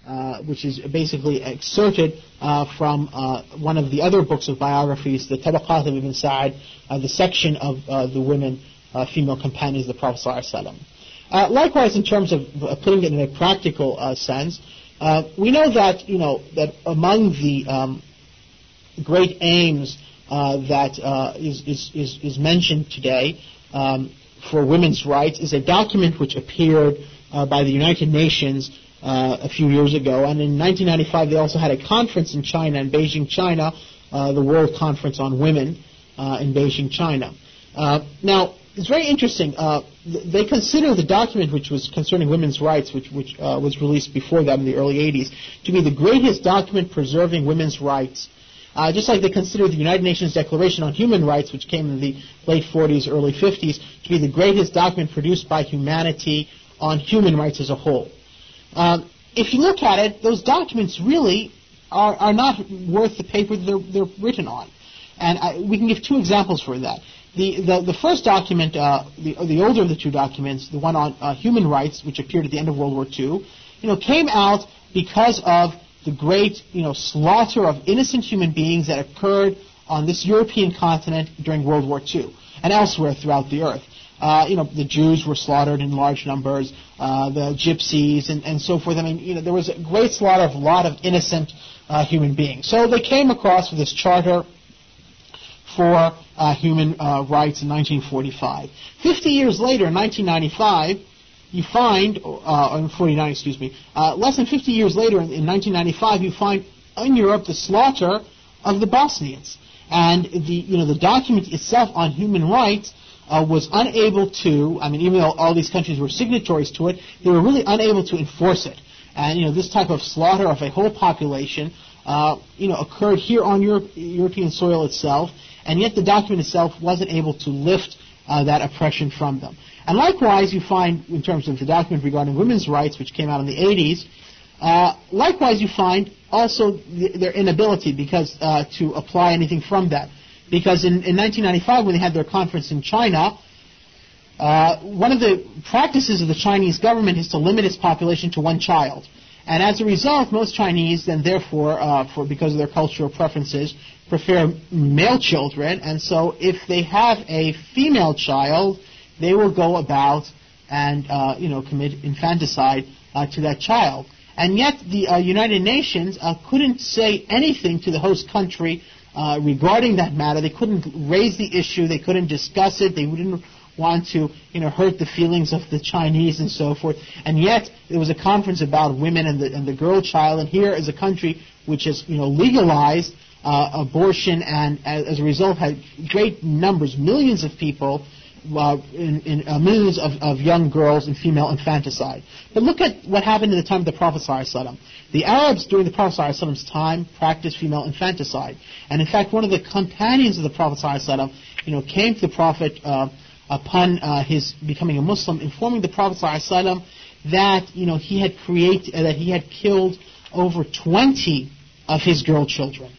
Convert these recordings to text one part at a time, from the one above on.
which is basically excerpted from one of the other books of biographies, the Tabaqat of Ibn Sa'd, the section of the women, female companions of the Prophet ﷺ. Likewise, in terms of putting it in a practical sense, we know that that among the great aims that is mentioned today for women's rights is a document which appeared by the United Nations a few years ago, and in 1995 they also had a conference in China, in Beijing, China, the World Conference on Women in Beijing, China. Now, it's very interesting. They consider the document which was concerning women's rights, which was released before that in the early 80s, to be the greatest document preserving women's rights. Just like they consider the United Nations Declaration on Human Rights, which came in the late 40s, early 50s, to be the greatest document produced by humanity on human rights as a whole. If you look at it, those documents really are not worth the paper they're written on. And we can give two examples for that. The first document, the older of the two documents, the one on human rights, which appeared at the end of World War II, came out because of the great, slaughter of innocent human beings that occurred on this European continent during World War II and elsewhere throughout the earth. The Jews were slaughtered in large numbers, the Gypsies and so forth. I mean, there was a great slaughter of a lot of innocent human beings. So they came across with this charter for human rights in 1945. 50 years later, in 1995, you find, in 49, excuse me, less than 50 years later, in 1995, you find in Europe the slaughter of the Bosnians. And the document itself on human rights was unable to, even though all these countries were signatories to it, they were really unable to enforce it. And, this type of slaughter of a whole population, occurred here on European soil itself, and yet the document itself wasn't able to lift that oppression from them. And likewise, you find, in terms of the document regarding women's rights, which came out in the 80s, likewise you find also their inability to apply anything from that. Because in 1995, when they had their conference in China, one of the practices of the Chinese government is to limit its population to one child. And as a result, most Chinese, then therefore, because of their cultural preferences, prefer male children. And so if they have a female child, they will go about and commit infanticide to that child. And yet the United Nations couldn't say anything to the host country regarding that matter. They couldn't raise the issue. They couldn't discuss it. They didn't want to hurt the feelings of the Chinese and so forth. And yet there was a conference about women and the girl child. And here is a country which has legalized abortion, and as a result had great numbers, millions of people, millions of young girls in female infanticide. But look at what happened in the time of the Prophet ﷺ. The Arabs during the Prophet ﷺ's time practiced female infanticide. And in fact, one of the companions of the Prophet ﷺ, came to the Prophet upon his becoming a Muslim, informing the Prophet ﷺ that he had killed over 20 of his girl children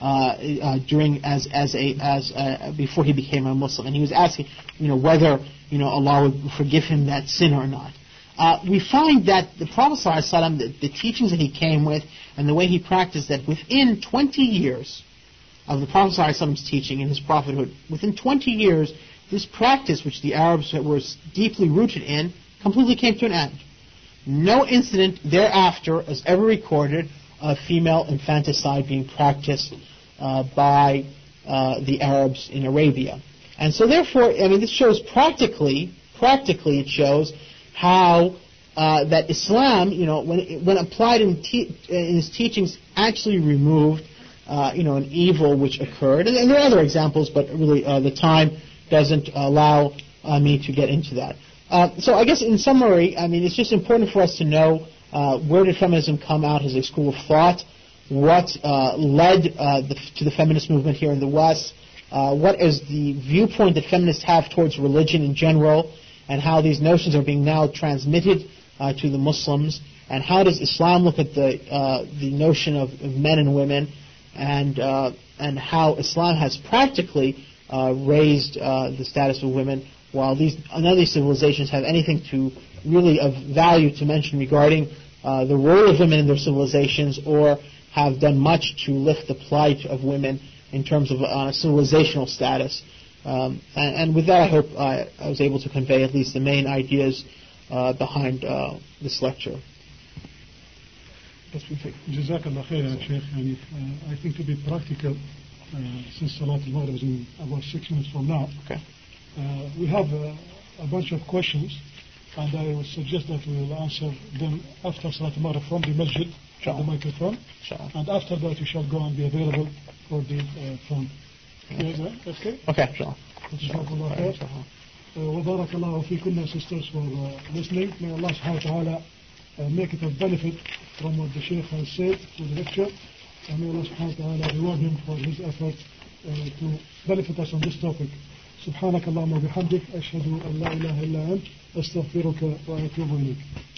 before he became a Muslim, and he was asking, whether Allah would forgive him that sin or not. We find that the Prophet ﷺ, the teachings that he came with, and the way he practiced that, within 20 years of the Prophet ﷺ's teaching and his prophethood, within 20 years, this practice, which the Arabs were deeply rooted in, completely came to an end. No incident thereafter is ever recorded of female infanticide being practiced by the Arabs in Arabia. And so therefore, this shows practically it shows how that Islam, when applied in his teachings, actually removed, an evil which occurred. And there are other examples, but really the time doesn't allow me to get into that. So I guess in summary, it's just important for us to know where did feminism come out as a school of thought, what led to the feminist movement here in the West, what is the viewpoint that feminists have towards religion in general, and how these notions are being now transmitted to the Muslims, and how does Islam look at the notion of men and women, and how Islam has practically raised the status of women, while none of these civilizations have anything to really of value to mention regarding the role of women in their civilizations or have done much to lift the plight of women in terms of civilizational status. And with that, I hope I was able to convey at least the main ideas behind this lecture. Jazakallah khair, Sheikh. And I think to be practical, since Salat al-Maghrib is in about 6 minutes from now, okay. We have a bunch of questions, and I would suggest that we will answer them after Salat al-Maghrib from the masjid, the microphone, and after that we shall go and be available for the phone. Okay? Okay, sure. Jazakallah khair. وبارك الله فيكم, sisters, for listening. May Allah subhanahu wa ta'ala make it a benefit from what the Shaykh has said to the lecture, and may Allah subhanahu wa ta'ala reward him for his effort to benefit us on this topic. سبحانك اللهم وبحمدك أشهد أن لا إله إلا أنت أستغفرك وأتوب إليك.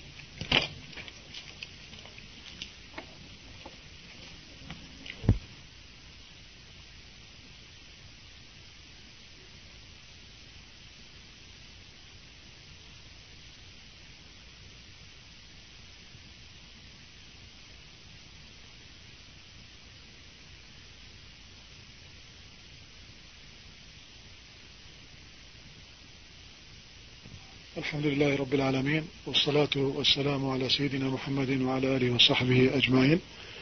الحمد لله رب العالمين والصلاة والسلام على سيدنا محمد وعلى آله وصحبه أجمعين.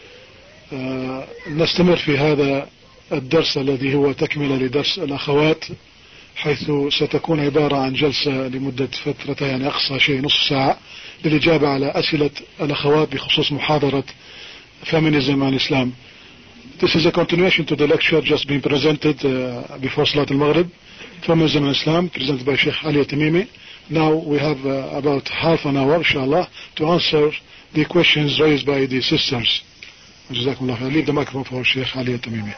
نستمر في هذا الدرس الذي هو تكملة لدرس الأخوات، حيث ستكون عبارة عن جلسة لمدة فترة يعني أقصى شيء نصف ساعة للإجابة على أسئلة الأخوات بخصوص محاضرة Feminism and Islam. This is a continuation to the lecture just being presented before Salat al-Maghrib, Feminism and Islam, presented by Sheikh Ali Tamimi. Now we have about half an hour, inshallah, to answer the questions raised by the sisters. Jazakumullah khair. Leave the microphone for Sheikh Ali Tamimi.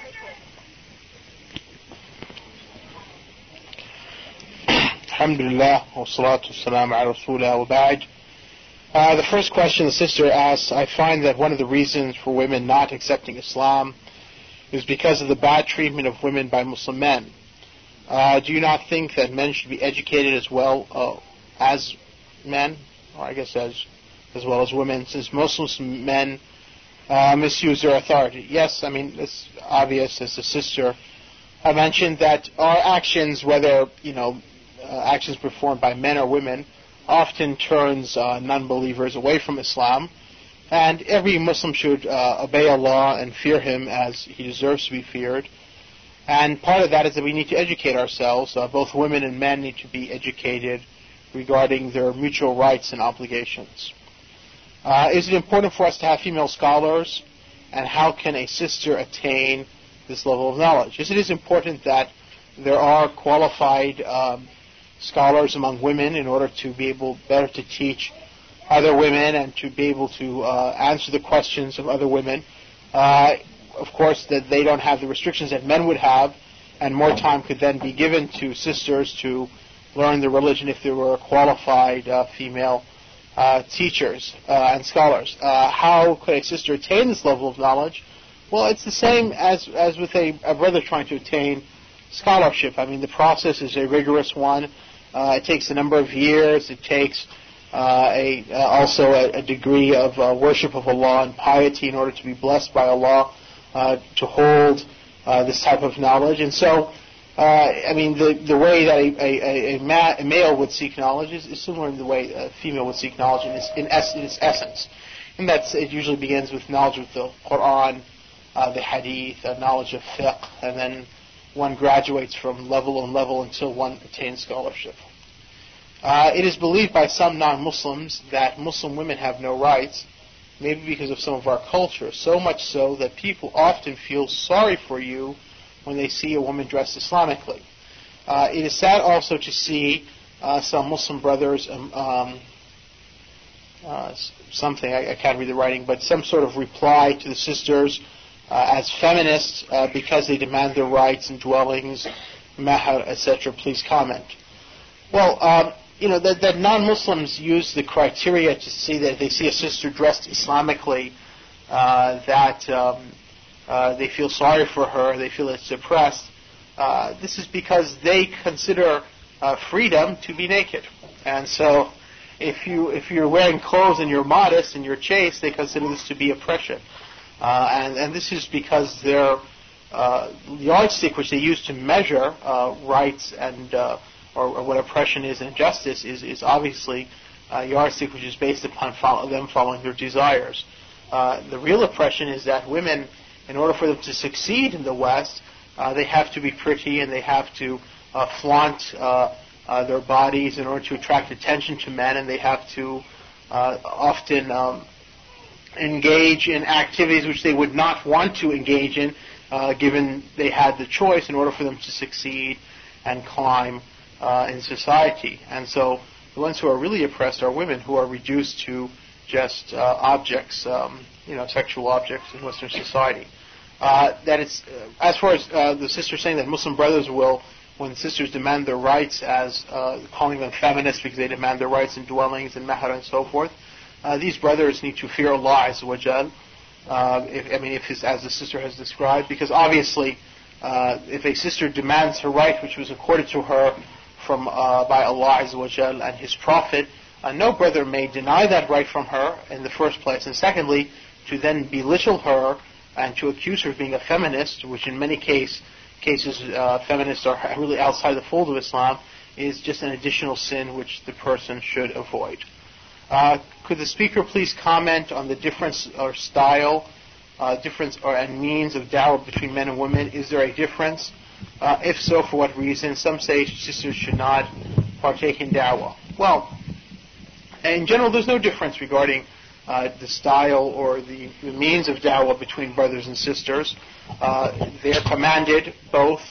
Alhamdulillah, wa salatu wa salam ala rasulullah wa ba'd. The first question the sister asks, I find that one of the reasons for women not accepting Islam is because of the bad treatment of women by Muslim men. Do you not think that men should be educated as well as men, or I guess as well as women, since Muslim men misuse their authority? Yes, I mean, it's obvious, as the sister mentioned, that our actions, whether, actions performed by men or women, often turns non-believers away from Islam. And every Muslim should obey Allah and fear Him as He deserves to be feared. And part of that is that we need to educate ourselves. Both women and men need to be educated regarding their mutual rights and obligations. Is it important for us to have female scholars? And how can a sister attain this level of knowledge? Yes, it is important that there are qualified scholars among women in order to be able better to teach other women and to be able to answer the questions of other women. Of course, that they don't have the restrictions that men would have, and more time could then be given to sisters to learn the religion if there were qualified female teachers and scholars. How could a sister attain this level of knowledge? Well, it's the same as with a brother trying to attain scholarship. I mean, the process is a rigorous one. It takes a number of years. It takes also a degree of worship of Allah and piety in order to be blessed by Allah to hold this type of knowledge. And so, I mean, the way that a male would seek knowledge is similar in the way a female would seek knowledge in its essence. And it usually begins with knowledge of the Quran, the Hadith, knowledge of fiqh, and then one graduates from level on level until one attains scholarship. It is believed by some non-Muslims that Muslim women have no rights, maybe because of some of our culture, so much so that people often feel sorry for you when they see a woman dressed Islamically. It is sad also to see some Muslim brothers, something, I can't read the writing, but some sort of reply to the sisters as feminists because they demand their rights and dwellings, mahar, etc. Please comment. Well, that non-Muslims use the criteria to see that if they see a sister dressed Islamically, that they feel sorry for her, they feel it's oppressed. This is because they consider freedom to be naked. And so if you're wearing clothes and you're modest and you're chaste, they consider this to be oppression. And this is because their yardstick, which they use to measure rights and or what oppression is and justice, is obviously a yardstick which is based upon them following their desires. The real oppression is that women, in order for them to succeed in the West, they have to be pretty and they have to flaunt their bodies in order to attract attention to men, and they have to often engage in activities which they would not want to engage in given they had the choice in order for them to succeed and climb in society. And so the ones who are really oppressed are women who are reduced to just objects, sexual objects in Western society. That it's as far as the sister saying that Muslim brothers will, when sisters demand their rights, as calling them feminists because they demand their rights in dwellings and mahar and so forth, these brothers need to fear Allah Azza wa Jal, as the sister has described, because obviously if a sister demands her right which was accorded to her from by Allah Azza wa Jal and His Prophet, no brother may deny that right from her in the first place. And secondly, to then belittle her and to accuse her of being a feminist, which in many cases feminists are really outside the fold of Islam, is just an additional sin which the person should avoid. Could the speaker please comment on the difference or style, and means of da'wah between men and women? Is there a difference? If so, for what reason? Some say sisters should not partake in da'wah. Well, in general, there's no difference regarding the style or the means of da'wah between brothers and sisters. They are commanded both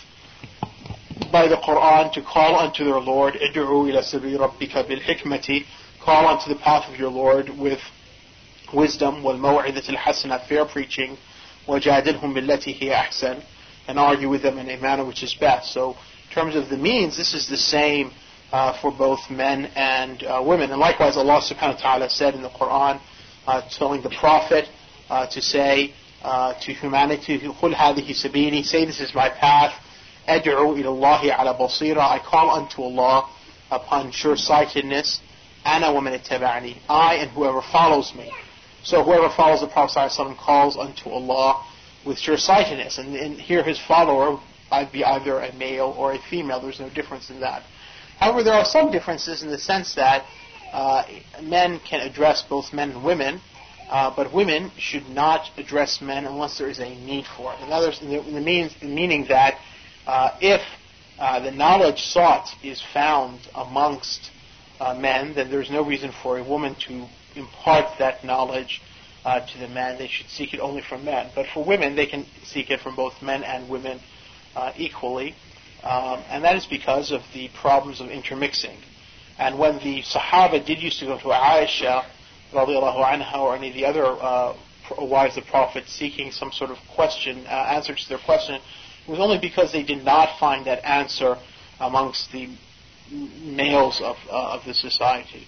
by the Quran to call unto their Lord, "Id'u ila sabil rabbika bil hikmati," call unto the path of your Lord with wisdom, wal maw'idatil hasana, fair preaching, wajadilhum billati hiya ahsan, and argue with them in a manner which is best. So, in terms of the means, this is the same for both men and women. And likewise, Allah subhanahu wa ta'ala said in the Quran, telling the Prophet to say to humanity, قُلْ هَذِهِ سَبِيلِي, say this is my path, أَدْعُو إِلَى اللَّهِ عَلَى بَصِيرًا, I call unto Allah upon sure-sightedness, أَنَا وَمَنِ اتَّبَعَنِي, I and whoever follows me. So whoever follows the Prophet ﷺ calls unto Allah with sure-sightedness, and here his follower might be either a male or a female. There's no difference in that. However, there are some differences in the sense that men can address both men and women, but women should not address men unless there is a need for it. In other words, meaning that if the knowledge sought is found amongst men, then there's no reason for a woman to impart that knowledge to the men. They should seek it only from men. But for women, they can seek it from both men and women equally. And that is because of the problems of intermixing. And when the Sahaba did used to go to Aisha radiallahu anha or any of the other wives of the Prophet seeking some sort of question, answer to their question, it was only because they did not find that answer amongst the males of the society.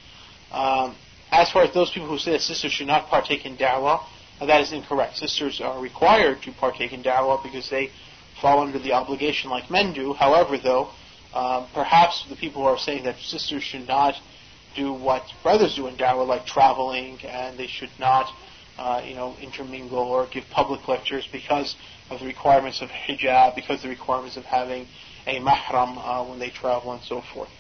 As far as those people who say that sisters should not partake in da'wah, that is incorrect. Sisters are required to partake in da'wah because they fall under the obligation like men do. However, though, perhaps the people who are saying that sisters should not do what brothers do in da'wah, like traveling, and they should not, intermingle or give public lectures because of the requirements of hijab, because of the requirements of having a mahram when they travel and so forth.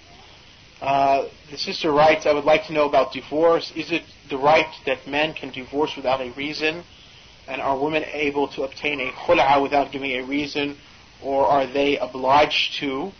The sister writes, I would like to know about divorce. Is it the right that men can divorce without a reason? And are women able to obtain a khul'a without giving a reason? Or are they obliged to?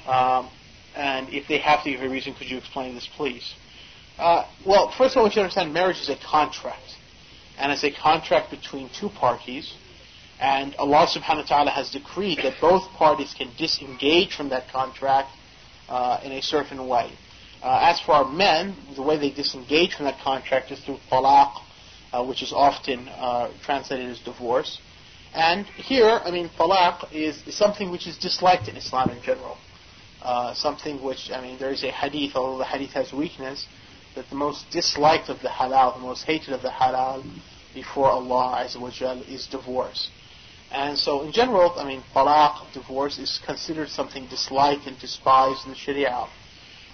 And if they have to give a reason, could you explain this, please? Well, first of all, we should understand marriage is a contract. And it's a contract between two parties. And Allah subhanahu wa ta'ala has decreed that both parties can disengage from that contract in a certain way. As for our men, the way they disengage from that contract is through talaq, which is often translated as divorce. And here, talaq is something which is disliked in Islam in general. Something which, there is a hadith, although the hadith has weakness, that the most disliked of the halal, the most hated of the halal before Allah Azza wa Jal is divorce. And so in general, talaq, divorce, is considered something disliked and despised in the Sharia.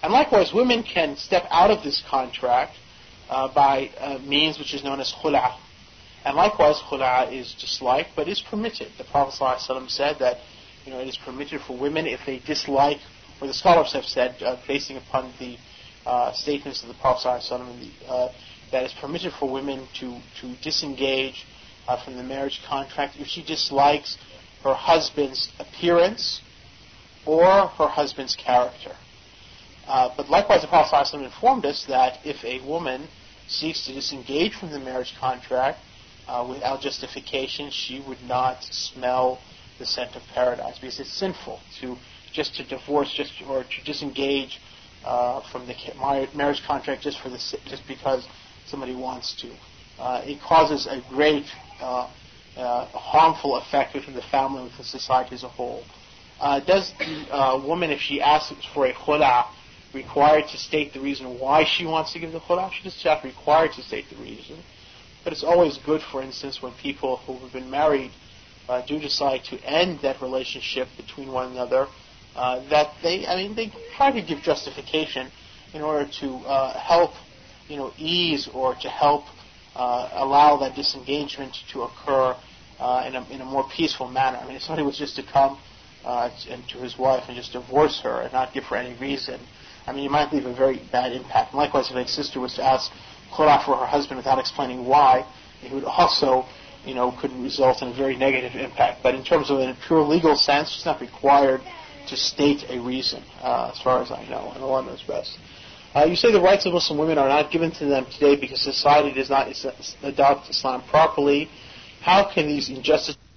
And likewise, women can step out of this contract by means which is known as khula'. And likewise, khula' is disliked, but is permitted. The Prophet ﷺ said that it is permitted for women if they dislike, or the scholars have said, basing upon the statements of the Prophet ﷺ, that it's permitted for women to disengage from the marriage contract if she dislikes her husband's appearance or her husband's character. But likewise, the Prophet ﷺ informed us that if a woman seeks to disengage from the marriage contract without justification, she would not smell the scent of paradise, because it's sinful to divorce or to disengage from the marriage contract just because somebody wants to. It causes a great harmful effect within the family, within society as a whole. Does the woman, if she asks for a khula', required to state the reason why she wants to give the khula'? She doesn't have required to state the reason. But it's always good, for instance, when people who have been married do decide to end that relationship between one another, that they try to give justification in order to help, ease or to help allow that disengagement to occur in a more peaceful manner. If somebody was just to come to his wife and just divorce her and not give her any reason, it might leave a very bad impact. And likewise, if a sister was to ask khula' for her husband without explaining why, it would also, could result in a very negative impact. But in terms of a pure legal sense, it's not required to state a reason, as far as I know, and Allah knows best. You say the rights of Muslim women are not given to them today because society does not adopt Islam properly. How can these injustices